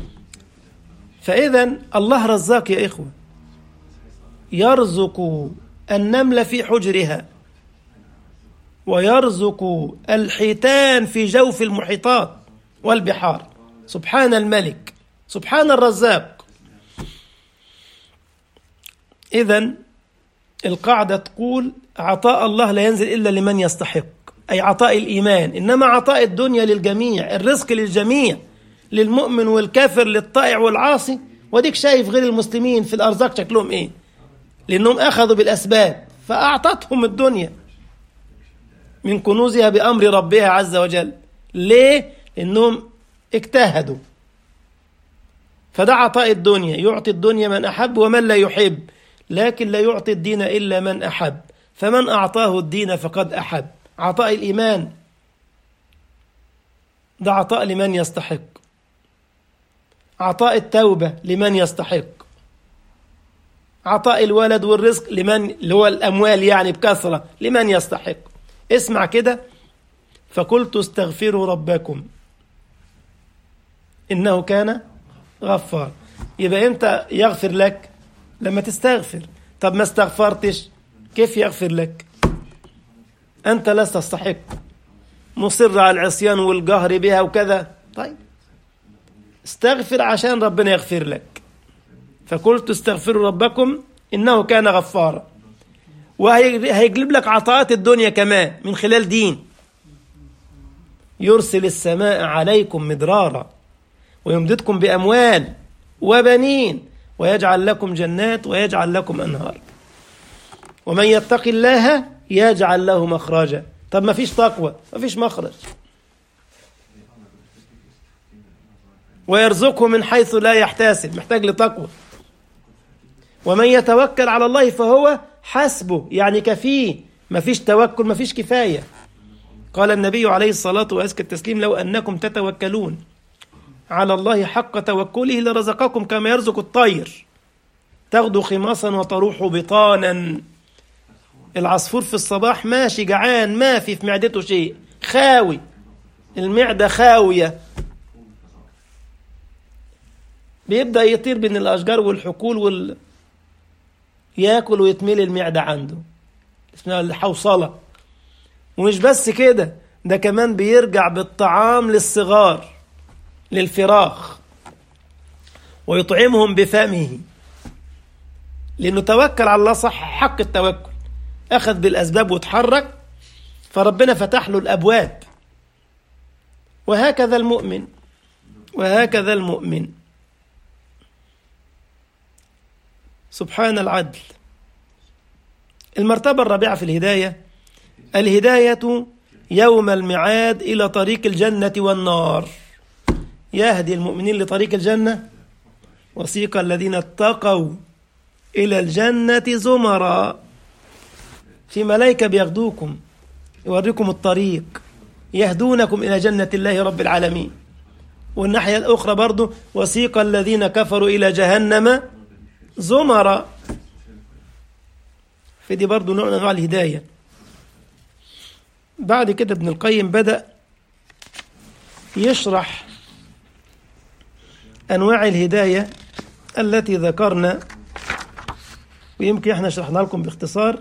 فإذا الله رزاق يا إخوة، يرزق النمل في حجرها، ويرزق الحيتان في جوف المحيطات والبحار. سبحان الملك، سبحان الرزاق. إذن القاعدة تقول عطاء الله لا ينزل إلا لمن يستحق، أي عطاء الإيمان. إنما عطاء الدنيا للجميع، الرزق للجميع، للمؤمن والكافر، للطائع والعاصي. وديك شايف غير المسلمين في الأرزاق شكلهم إيه، لأنهم أخذوا بالأسباب فأعطتهم الدنيا من كنوزها بأمر ربها عز وجل. ليه؟ لأنهم اجتهدوا. فده عطاء الدنيا، يعطي الدنيا من أحب ومن لا يحب، لكن لا يعطي الدين إلا من أحب. فمن أعطاه الدين فقد أحب. عطاء الإيمان ده عطاء لمن يستحق، عطاء التوبة لمن يستحق، عطاء الولد والرزق لمن اللي هو الأموال يعني بكثرة لمن يستحق. اسمع كده، فقلت استغفروا ربكم إنه كان غفار. يبقى إمتى يغفر لك؟ لما تستغفر. طب ما استغفرتش كيف يغفر لك؟ أنت لا تستحق، مصر على العصيان والجهر بها وكذا. طيب استغفر عشان ربنا يغفر لك. فقلت استغفروا ربكم إنه كان غفارا. وهيجلب لك عطاءات الدنيا كمان من خلال دين. يرسل السماء عليكم مدرارا ويمددكم بأموال وبنين ويجعل لكم جنات ويجعل لكم أنهار. ومن يتق الله يجعل له مخرجا. طب ما فيش تقوى، ما فيش مخرج. ويرزقه من حيث لا يحتسب، محتاج لتقوى. ومن يتوكل على الله فهو حسبه، يعني كفيه. ما فيش توكل، ما فيش كفاية. قال النبي عليه الصلاة وأزكى التسليم لو أنكم تتوكلون على الله حق توكله لرزقكم كما يرزق الطير تغدو خماصا وتروح بطانا. العصفور في الصباح ماشي جعان، ما في في معدته شيء، خاوي، المعدة خاوية، بيبدأ يطير بين الأشجار والحقول وال... ياكل ويتملي المعدة عنده، اسمها الحوصلة. ومش بس كده، ده كمان بيرجع بالطعام للصغار للفراخ ويطعمهم بفمه، لأنه توكل على الله صح حق التوكل، أخذ بالأسباب وتحرك، فربنا فتح له الأبواب. وهكذا المؤمن، وهكذا المؤمن. سبحان العدل. المرتبة الرابعة في الهداية الهداية يوم الميعاد إلى طريق الجنة والنار، يهدي المؤمنين لطريق الجنة. وسيق الذين اتقوا إلى الجنة زمرا، في ملائكة بياخدوكم يوريكم الطريق، يهدونكم إلى جنة الله رب العالمين. والناحية الأخرى برضو وسيق الذين كفروا إلى جهنم زمرا، في دي برضو نوع من أنواع الهداية. بعد كده ابن القيم بدأ يشرح أنواع الهداية التي ذكرنا، ويمكن احنا شرحنا لكم باختصار.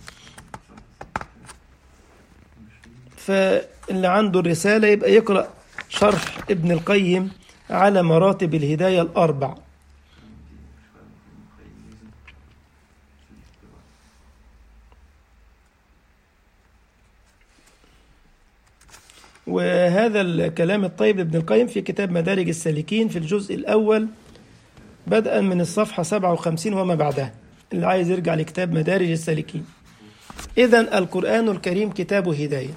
فاللي عنده الرسالة يبقى يقرأ شرح ابن القيم على مراتب الهداية الأربع. وهذا الكلام الطيب لابن القيم في كتاب مدارج السالكين في الجزء الأول بدءا من الصفحة سبعة وخمسين وما بعدها، اللي عايز يرجع لكتاب مدارج السالكين. إذن القرآن الكريم كتاب هداية،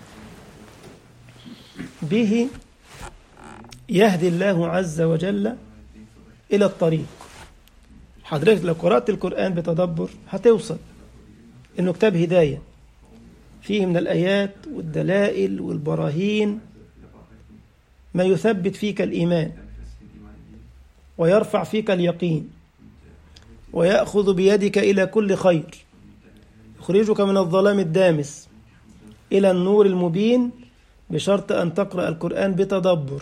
به يهدي الله عز وجل إلى الطريق. حضرتك لو قرأت القرآن بتدبر هتوصل إنه كتاب هداية، فيه من الآيات والدلائل والبراهين ما يثبت فيك الإيمان ويرفع فيك اليقين ويأخذ بيدك إلى كل خير، يخرجك من الظلام الدامس إلى النور المبين، بشرط أن تقرأ القرآن بتدبر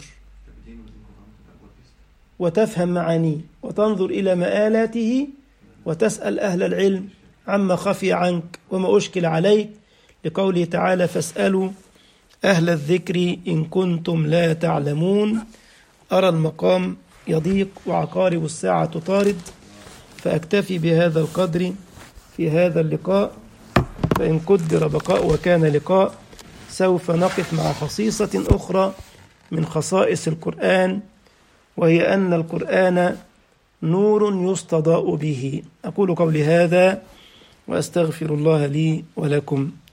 وتفهم معانيه وتنظر إلى مآلاته وتسأل أهل العلم عما خفي عنك وما أشكل عليك، لقوله تعالى فاسألوا أهل الذكر إن كنتم لا تعلمون. أرى المقام يضيق وعقارب الساعة تطارد، فأكتفي بهذا القدر في هذا اللقاء، فإن قدر بقاء وكان لقاء سوف نقف مع خصيصة أخرى من خصائص القرآن، وهي أن القرآن نور يستضاء به. أقول قولي هذا وأستغفر الله لي ولكم.